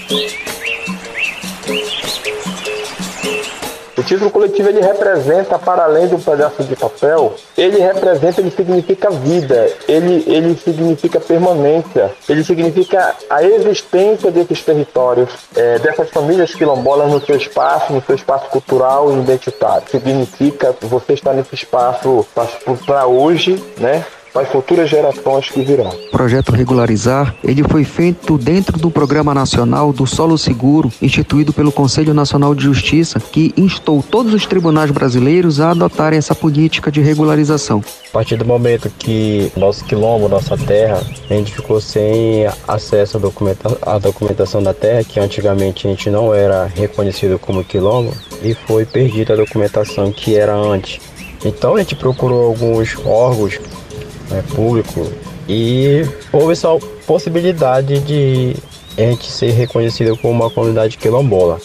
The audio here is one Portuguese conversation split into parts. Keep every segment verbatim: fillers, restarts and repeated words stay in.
O título coletivo, ele representa, para além do pedaço de papel, ele representa, ele significa vida, ele, ele significa permanência, ele significa a existência desses territórios, é, dessas famílias quilombolas no seu espaço, no seu espaço cultural e identitário. Significa você estar nesse espaço para hoje, né? Para as futuras gerações que virão. O projeto Regularizar, ele foi feito dentro do Programa Nacional do Solo Seguro, instituído pelo Conselho Nacional de Justiça, que instou todos os tribunais brasileiros a adotarem essa política de regularização. A partir do momento que nosso quilombo, nossa terra, a gente ficou sem acesso à, documenta- à documentação da terra, que antigamente a gente não era reconhecido como quilombo, e foi perdida a documentação que era antes. Então a gente procurou alguns órgãos É, público, e houve essa possibilidade de a gente ser reconhecido como uma comunidade quilombola.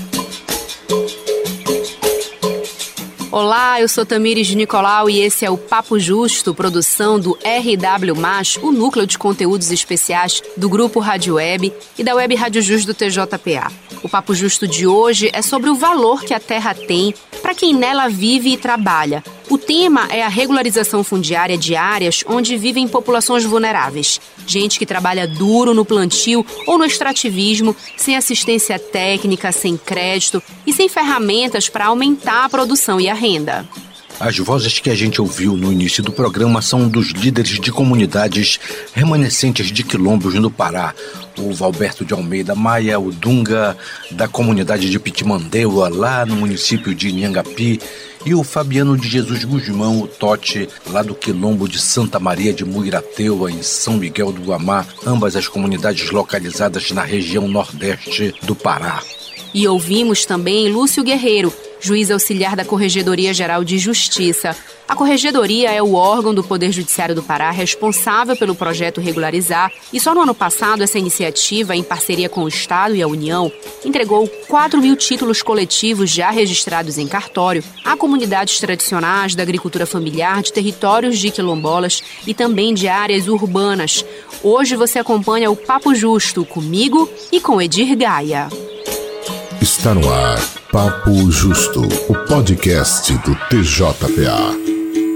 Olá, eu sou Tamires de Nicolau e esse é o Papo Justo, produção do R W M A S, o núcleo de conteúdos especiais do Grupo Rádio Web e da Web Rádio Jus do T J P A. O Papo Justo de hoje é sobre o valor que a terra tem para quem nela vive e trabalha. O tema é a regularização fundiária de áreas onde vivem populações vulneráveis. Gente que trabalha duro no plantio ou no extrativismo, sem assistência técnica, sem crédito e sem ferramentas para aumentar a produção e a renda. As vozes que a gente ouviu no início do programa são dos líderes de comunidades remanescentes de quilombos no Pará. O Valberto de Almeida Maia, o Dunga, da comunidade de Pitimandeua, lá no município de Inhangapi, e o Fabiano de Jesus Guzmão, o Tote, lá do quilombo de Santa Maria de Muirateua, em São Miguel do Guamá, ambas as comunidades localizadas na região nordeste do Pará. E ouvimos também Lúcio Guerreiro, juiz auxiliar da Corregedoria Geral de Justiça. A Corregedoria é o órgão do Poder Judiciário do Pará responsável pelo projeto Regularizar e só no ano passado essa iniciativa, em parceria com o Estado e a União, entregou quatro mil títulos coletivos já registrados em cartório a comunidades tradicionais da agricultura familiar de territórios de quilombolas e também de áreas urbanas. Hoje você acompanha o Papo Justo comigo e com Edir Gaia. Está no ar, Papo Justo, o podcast do T J P A.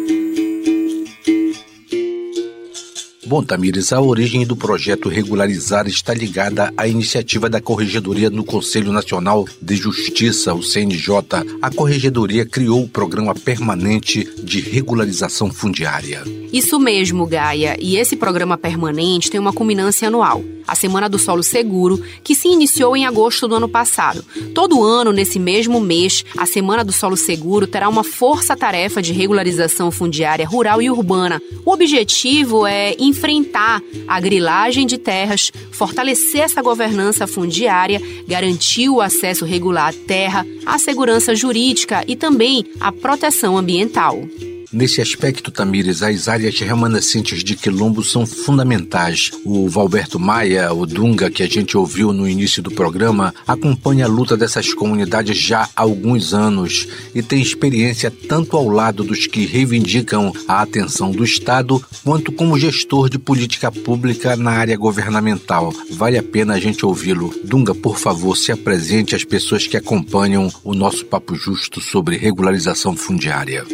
Bom, Tamires, a origem do projeto Regularizar está ligada à iniciativa da Corregedoria no Conselho Nacional de Justiça, o C N J. A Corregedoria criou o Programa Permanente de Regularização Fundiária. Isso mesmo, Gaia. E esse programa permanente tem uma culminância anual, a Semana do Solo Seguro, que se iniciou em agosto do ano passado. Todo ano, nesse mesmo mês, a Semana do Solo Seguro terá uma força-tarefa de regularização fundiária rural e urbana. O objetivo é enfrentar a grilagem de terras, fortalecer essa governança fundiária, garantir o acesso regular à terra, a segurança jurídica e também a proteção ambiental. Nesse aspecto, Tamires, as áreas remanescentes de quilombo são fundamentais. O Valberto Maia, o Dunga, que a gente ouviu no início do programa, acompanha a luta dessas comunidades já há alguns anos e tem experiência tanto ao lado dos que reivindicam a atenção do Estado, quanto como gestor de política pública na área governamental. Vale a pena a gente ouvi-lo. Dunga, por favor, se apresente às pessoas que acompanham o nosso Papo Justo sobre regularização fundiária.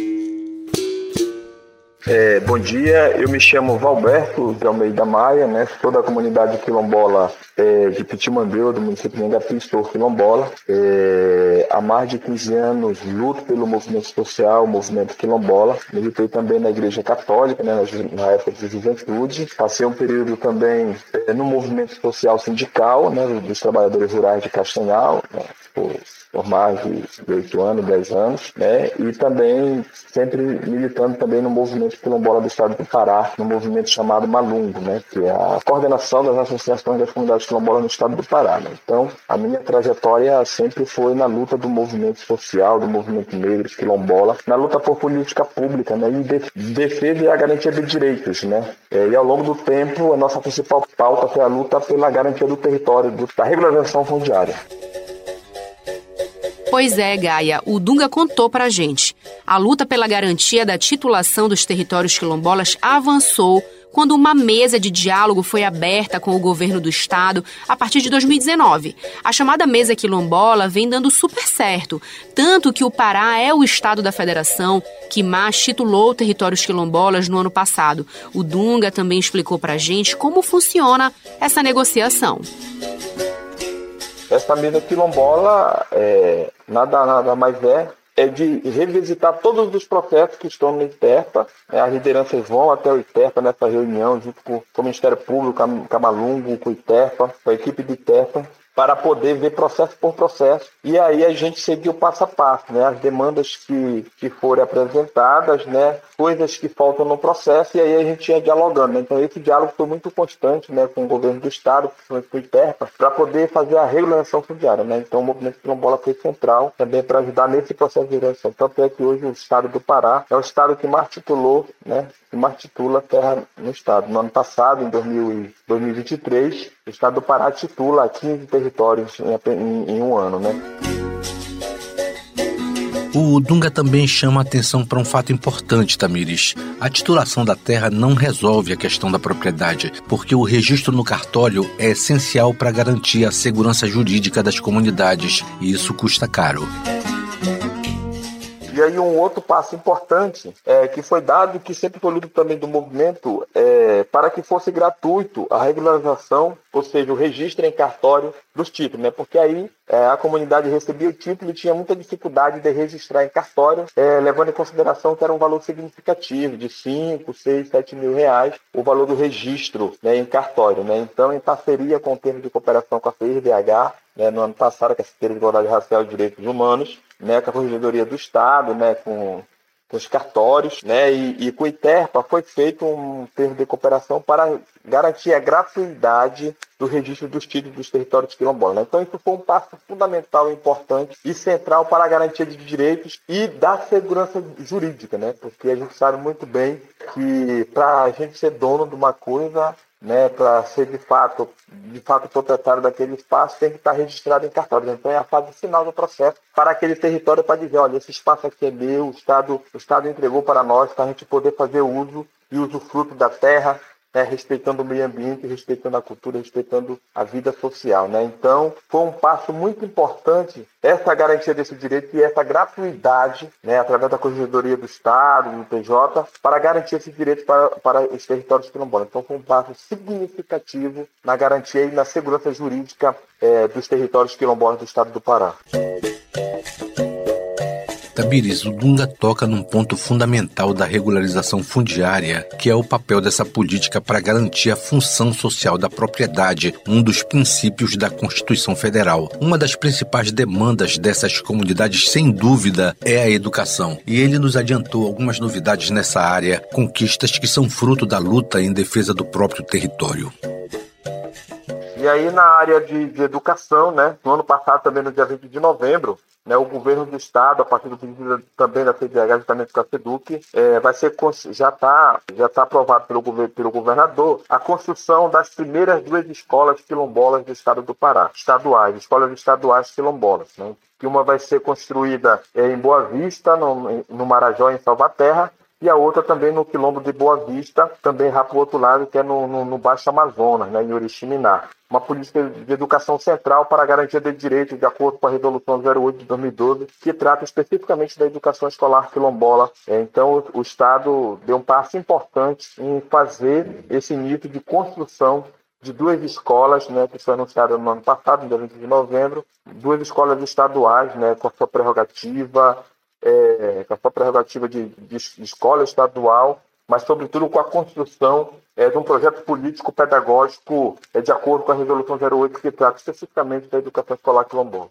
É, bom dia, eu me chamo Valberto de Almeida Maia, né? Sou da comunidade quilombola é, de Pitimandeua, do município de Inhangapi, sou quilombola. É, há mais de quinze anos luto pelo movimento social, o movimento quilombola. Militei também na Igreja Católica, né? na, na época de juventude. Passei um período também é, no movimento social sindical, né? dos trabalhadores rurais de Castanhal, né? por, por mais de oito anos, dez anos, né? E também sempre militando também no movimento quilombola do estado do Pará, no movimento chamado Malungo, né? Que é a coordenação das associações das comunidades quilombolas no estado do Pará, né? Então, a minha trajetória sempre foi na luta do movimento social, do movimento negro, quilombola, na luta por política pública, né? E defesa e a garantia de direitos, né? E ao longo do tempo, a nossa principal pauta foi a luta pela garantia do território, da regularização fundiária. Pois é, Gaia, o Dunga contou pra gente. A luta pela garantia da titulação dos territórios quilombolas avançou quando uma mesa de diálogo foi aberta com o governo do estado a partir de dois mil e dezenove. A chamada Mesa Quilombola vem dando super certo, tanto que o Pará é o estado da federação que mais titulou territórios quilombolas no ano passado. O Dunga também explicou pra gente como funciona essa negociação. Essa mesa quilombola é, nada, nada mais é é de revisitar todos os processos que estão no ITERPA. Né? As lideranças vão até o ITERPA nessa reunião, junto com, com o Ministério Público, Camalungo, com o ITERPA, com a equipe do ITERPA, para poder ver processo por processo. E aí a gente seguiu passo a passo, né? As demandas que, que forem apresentadas, né? Coisas que faltam no processo, e aí a gente ia dialogando. Né? Então esse diálogo foi muito constante, né? Com o governo do estado, principalmente com o ITERPA, para poder fazer a regularização fundiária. Né? Então o movimento quilombola foi central também para ajudar nesse processo de regularização. Tanto é que hoje o estado do Pará é o estado que mais titulou, né? que mais titula terra no estado. No ano passado, em dois mil e vinte e três, o estado do Pará titula quinze territórios em, em, em um ano, né? O Dunga também chama a atenção para um fato importante, Tamires. A titulação da terra não resolve a questão da propriedade, porque o registro no cartório é essencial para garantir a segurança jurídica das comunidades, e isso custa caro. E aí um outro passo importante é, que foi dado, que sempre foi luta também do movimento, é, para que fosse gratuito a regularização, ou seja, o registro em cartório dos títulos, né? Porque aí é, a comunidade recebia o título e tinha muita dificuldade de registrar em cartório, é, levando em consideração que era um valor significativo, de cinco, seis, sete mil reais, o valor do registro, né, em cartório. Né? Então, em parceria com o termo de cooperação com a C I V H, né, no ano passado, que é a Secretaria de Igualdade Racial e Direitos Humanos, né, com a Corregedoria do Estado, né, com, com os cartórios, né, e, e com o ITERPA foi feito um termo de cooperação para garantir a gratuidade do registro dos títulos dos territórios quilombolas. Né? Então isso foi um passo fundamental, importante e central para a garantia de direitos e da segurança jurídica, né? Porque a gente sabe muito bem que para a gente ser dono de uma coisa, né, para ser de fato, de fato proprietário daquele espaço, tem que estar registrado em cartório. Então é a fase final do processo para aquele território, para dizer, olha, esse espaço aqui é meu, o Estado, o Estado entregou para nós, para a gente poder fazer uso e usufruto da terra, né, respeitando o meio ambiente, respeitando a cultura, respeitando a vida social. Né? Então foi um passo muito importante essa garantia desse direito e essa gratuidade, né, através da Corregedoria do Estado, do T J, para garantir esse direito para, para os territórios quilombolas. Então foi um passo significativo na garantia e na segurança jurídica é, dos territórios quilombolas do Estado do Pará. Tamires, o Dunga toca num ponto fundamental da regularização fundiária, que é o papel dessa política para garantir a função social da propriedade, um dos princípios da Constituição Federal. Uma das principais demandas dessas comunidades, sem dúvida, é a educação. E ele nos adiantou algumas novidades nessa área, conquistas que são fruto da luta em defesa do próprio território. E aí, na área de, de educação, né, no ano passado, também no dia vinte de novembro, né, o governo do estado, a partir do pedido também da C D H, justamente com a SEDUC, é, vai ser, já está já tá aprovado pelo, pelo governador a construção das primeiras duas escolas quilombolas do estado do Pará, estaduais, escolas estaduais quilombolas, né, que uma vai ser construída é, em Boa Vista, no, no Marajó, em Salvaterra, e a outra também no quilombo de Boa Vista, também lá para o outro lado, que é no, no, no Baixo Amazonas, né, em Oriximiná. Uma política de educação central para a garantia de direitos, de acordo com a Resolução zero oito de dois mil e doze, que trata especificamente da educação escolar quilombola. Então, o Estado deu um passo importante em fazer esse início de construção de duas escolas, né, que foi anunciada no ano passado, no dia vinte de novembro, duas escolas estaduais, né, com a sua prerrogativa, É, com a sua prerrogativa de, de, de escola estadual, mas, sobretudo, com a construção é, de um projeto político-pedagógico é, de acordo com a Resolução zero oito, que trata especificamente da educação escolar quilombola.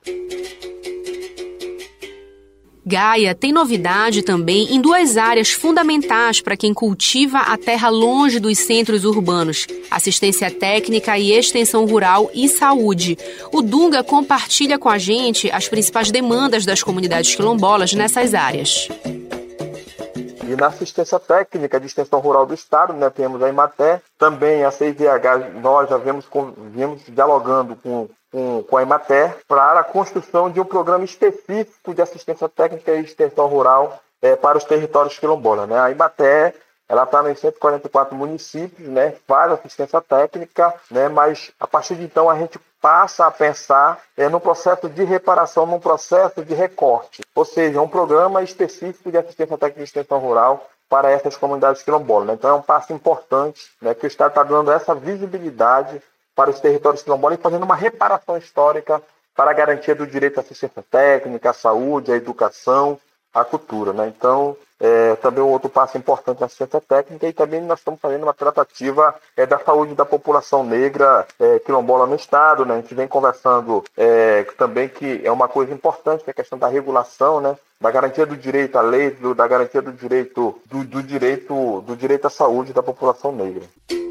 Gaia tem novidade também em duas áreas fundamentais para quem cultiva a terra longe dos centros urbanos: assistência técnica e extensão rural e saúde. O Dunga compartilha com a gente as principais demandas das comunidades quilombolas nessas áreas. E na assistência técnica de extensão rural do Estado, né, temos a Emater, também a C I V H, nós já viemos, viemos dialogando com Com, com a Emater para a construção de um programa específico de assistência técnica e extensão rural é, para os territórios quilombolas. Né? A Emater ela está nos cento e quarenta e quatro municípios, né, faz assistência técnica, né, mas a partir de então a gente passa a pensar é, no processo de reparação, num processo de recorte, ou seja, um programa específico de assistência técnica e extensão rural para essas comunidades quilombolas. Né? Então é um passo importante, né, que o Estado está dando essa visibilidade para os territórios quilombolas e fazendo uma reparação histórica para a garantia do direito à assistência técnica, à saúde, à educação, à cultura. Né? Então, é, também um outro passo importante na assistência técnica, e também nós estamos fazendo uma tratativa é, da saúde da população negra é, quilombola no Estado. Né? A gente vem conversando é, também que é uma coisa importante, que é a questão da regulação, né? Da garantia do direito à lei, do, da garantia do direito, do, do, direito, do direito à saúde da população negra.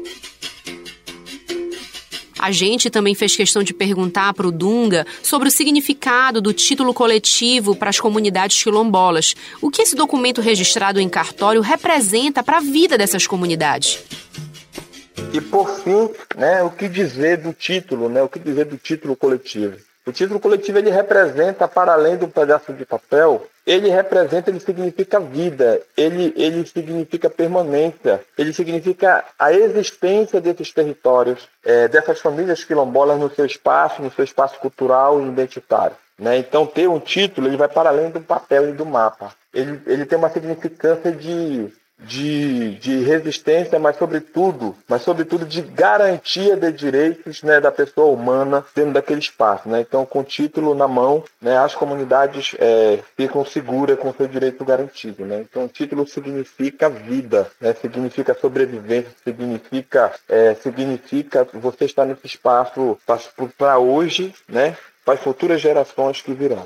A gente também fez questão de perguntar para o Dunga sobre o significado do título coletivo para as comunidades quilombolas. O que esse documento registrado em cartório representa para a vida dessas comunidades? E, por fim, né, o que dizer do título, né, o que dizer do título coletivo? O título coletivo, ele representa, para além de um pedaço de papel, ele representa, ele significa vida, ele, ele significa permanência, ele significa a existência desses territórios, é, dessas famílias quilombolas no seu espaço, no seu espaço cultural e identitário. Né? Então, ter um título, ele vai para além do papel e do mapa. Ele, ele tem uma significância de... De, de resistência, mas sobretudo, mas sobretudo de garantia de direitos, né, da pessoa humana dentro daquele espaço. Né? Então, com o título na mão, né, as comunidades é, ficam seguras com o seu direito garantido. Né? Então, o título significa vida, né? Significa sobrevivência, significa, é, significa você estar nesse espaço para hoje, né, para as futuras gerações que virão.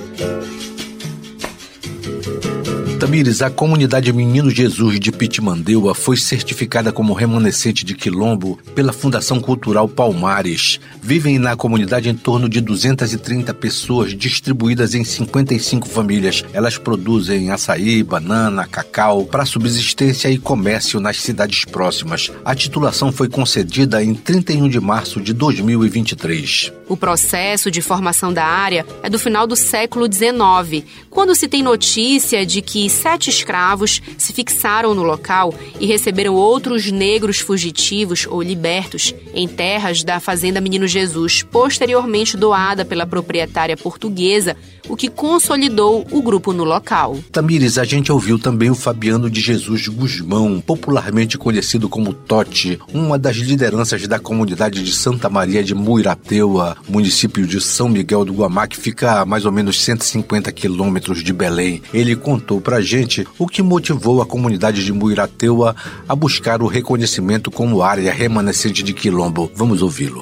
Tamires, a comunidade Menino Jesus de Pitimandeua foi certificada como remanescente de quilombo pela Fundação Cultural Palmares. Vivem na comunidade em torno de duzentas e trinta pessoas, distribuídas em cinquenta e cinco famílias. Elas produzem açaí, banana, cacau para subsistência e comércio nas cidades próximas. A titulação foi concedida em trinta e um de março de dois mil e vinte e três. O processo de formação da área é do final do século dezenove, quando se tem notícia de que sete escravos se fixaram no local e receberam outros negros fugitivos ou libertos em terras da Fazenda Menino Jesus, posteriormente doada pela proprietária portuguesa, o que consolidou o grupo no local. Tamires, a gente ouviu também o Fabiano de Jesus Guzmão, popularmente conhecido como Totti, uma das lideranças da comunidade de Santa Maria de Muirateua, município de São Miguel do Guamá, que fica a mais ou menos cento e cinquenta quilômetros de Belém. Ele contou pra gente o que motivou a comunidade de Muirateua a buscar o reconhecimento como área remanescente de quilombo. Vamos ouvi-lo.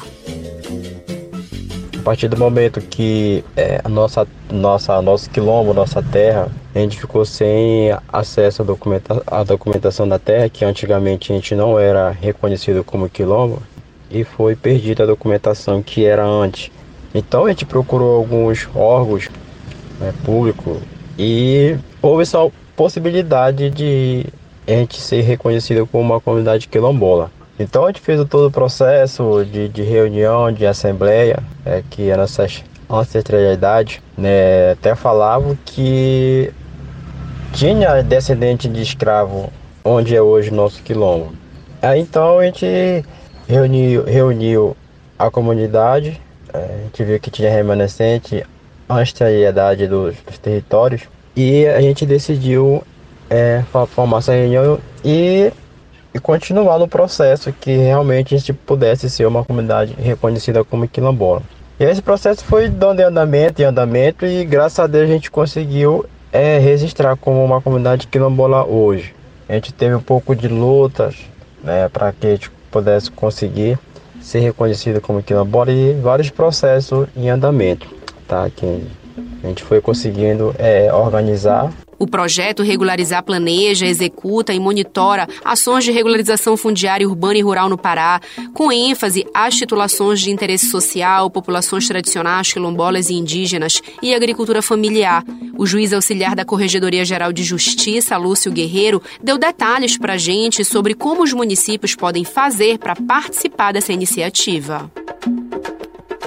A partir do momento que é, a nossa, nossa, nosso quilombo, nossa terra, a gente ficou sem acesso à, documenta- à documentação da terra, que antigamente a gente não era reconhecido como quilombo, e foi perdida a documentação que era antes. Então a gente procurou alguns órgãos, né, públicos, e houve só possibilidade de a gente ser reconhecido como uma comunidade quilombola. Então a gente fez todo o processo de, de reunião, de assembleia, é, que a nossa ancestralidade, né, até falava que tinha descendente de escravo onde é hoje o nosso quilombo. Aí então a gente reuniu, reuniu a comunidade, é, a gente viu que tinha remanescente, ancestralidade dos, dos territórios, e a gente decidiu é, formar essa reunião e e continuar no processo que realmente a gente pudesse ser uma comunidade reconhecida como quilombola. E esse processo foi dando em andamento e andamento e graças a Deus a gente conseguiu é, registrar como uma comunidade quilombola hoje. A gente teve um pouco de lutas, né, para que a gente pudesse conseguir ser reconhecido como quilombola e vários processos em andamento, tá? Que a gente foi conseguindo é, organizar. O projeto Regularizar planeja, executa e monitora ações de regularização fundiária urbana e rural no Pará, com ênfase às titulações de interesse social, populações tradicionais, quilombolas e indígenas e agricultura familiar. O juiz auxiliar da Corregedoria Geral de Justiça, Lúcio Guerreiro, deu detalhes para a gente sobre como os municípios podem fazer para participar dessa iniciativa.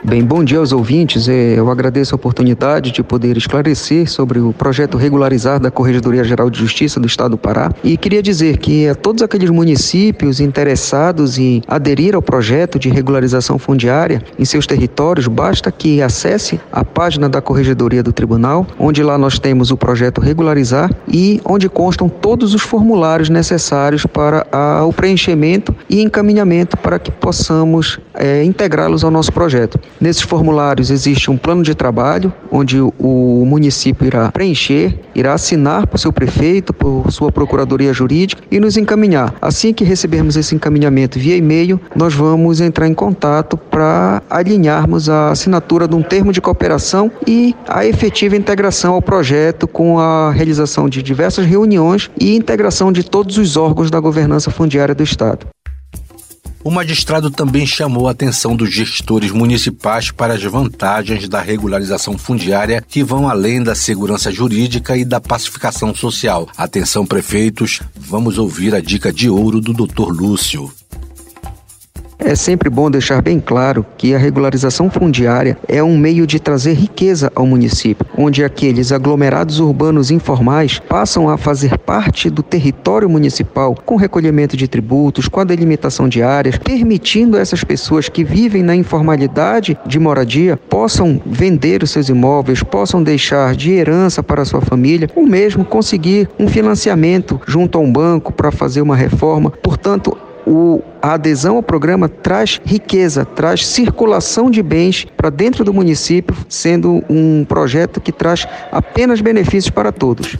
Bem, bom dia aos ouvintes. Eu agradeço a oportunidade de poder esclarecer sobre o projeto Regularizar da Corregedoria Geral de Justiça do Estado do Pará e queria dizer que a todos aqueles municípios interessados em aderir ao projeto de regularização fundiária em seus territórios, basta que acesse a página da Corregedoria do Tribunal, onde lá nós temos o projeto Regularizar e onde constam todos os formulários necessários para a, o preenchimento e encaminhamento para que possamos é, integrá-los ao nosso projeto. Nesses formulários existe um plano de trabalho, onde o município irá preencher, irá assinar por seu prefeito, por sua procuradoria jurídica e nos encaminhar. Assim que recebermos esse encaminhamento via e-mail, nós vamos entrar em contato para alinharmos a assinatura de um termo de cooperação e a efetiva integração ao projeto com a realização de diversas reuniões e integração de todos os órgãos da governança fundiária do Estado. O magistrado também chamou a atenção dos gestores municipais para as vantagens da regularização fundiária que vão além da segurança jurídica e da pacificação social. Atenção, prefeitos, vamos ouvir a dica de ouro do doutor Lúcio. É sempre bom deixar bem claro que a regularização fundiária é um meio de trazer riqueza ao município, onde aqueles aglomerados urbanos informais passam a fazer parte do território municipal com recolhimento de tributos, com a delimitação de áreas, permitindo essas pessoas que vivem na informalidade de moradia possam vender os seus imóveis, possam deixar de herança para a sua família, ou mesmo conseguir um financiamento junto a um banco para fazer uma reforma. Portanto, O, a adesão ao programa traz riqueza, traz circulação de bens para dentro do município, sendo um projeto que traz apenas benefícios para todos.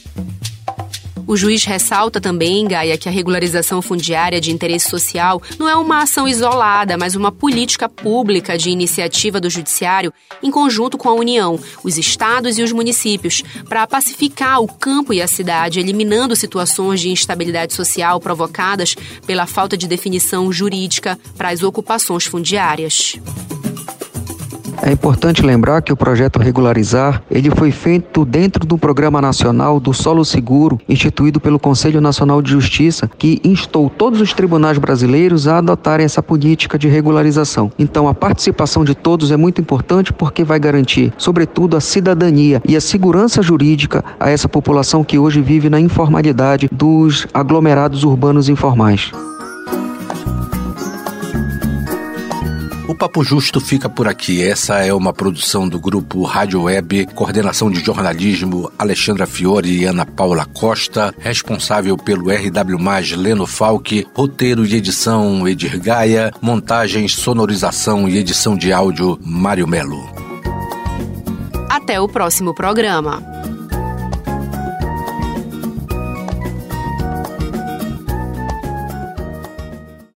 O juiz ressalta também, Gaia, que a regularização fundiária de interesse social não é uma ação isolada, mas uma política pública de iniciativa do Judiciário em conjunto com a União, os estados e os municípios, para pacificar o campo e a cidade, eliminando situações de instabilidade social provocadas pela falta de definição jurídica para as ocupações fundiárias. É importante lembrar que o projeto Regularizar, ele foi feito dentro do Programa Nacional do Solo Seguro, instituído pelo Conselho Nacional de Justiça, que instou todos os tribunais brasileiros a adotarem essa política de regularização. Então, a participação de todos é muito importante porque vai garantir, sobretudo, a cidadania e a segurança jurídica a essa população que hoje vive na informalidade dos aglomerados urbanos informais. O Papo Justo fica por aqui. Essa é uma produção do grupo Rádio Web, coordenação de jornalismo Alexandra Fiore e Ana Paula Costa, responsável pelo R W mais, Leno Falck, roteiro e edição Edir Gaia, montagem, sonorização e edição de áudio Mário Melo. Até o próximo programa.